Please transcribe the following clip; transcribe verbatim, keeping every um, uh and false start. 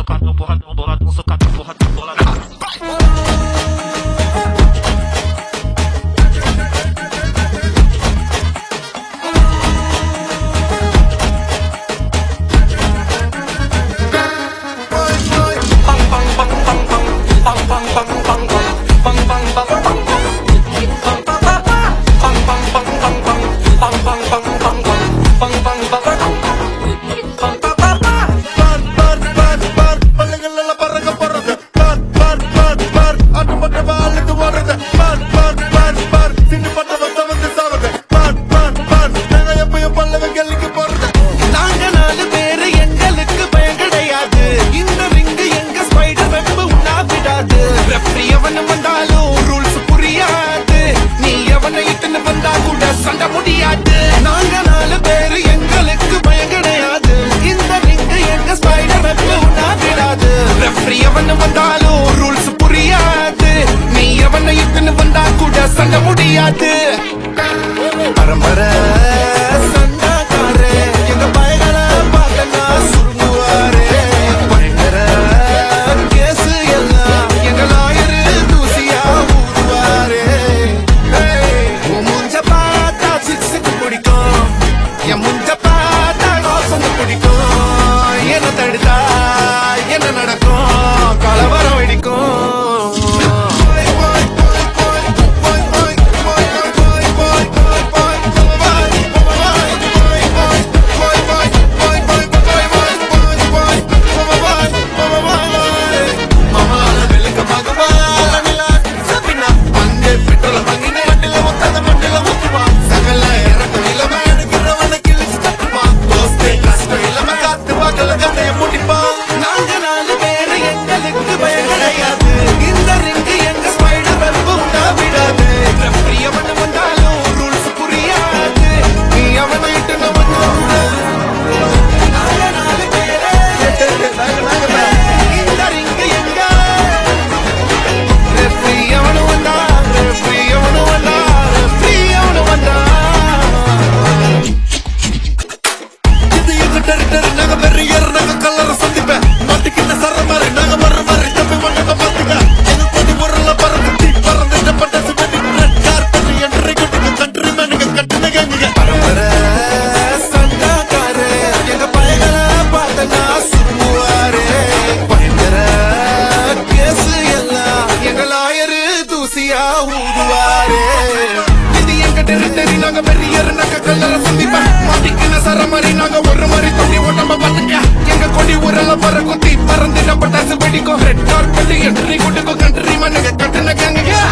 socado, borradão, boladão, socado, borradão, boladão. பரம்பரை சண்டாக்காரே எங்க பயங்கள பார்க்கனா சுருங்குவாரே பயங்கர கேசு எல்லாம் எங்க லாயரு தூசியா ஊதுவாரே முஞ்ச பார்த்தா சிக்ஸுக்கு பிடிக்கும் என் முஞ்ச பார்த்தா ரோசந்து பிடிக்கும் என்ன தடுத்தா என்ன நடக்கும் கலவரம் வெடிக்கும் பறக்கும் தீ பறந்து நம்ம பட்டாசு வெடிக்கும் ரெட் டார்க் பண்ணி என்ட்ரி கொடுக்கும் கண்ட்ரி மண்ணுங்க கட்டுன கேங்க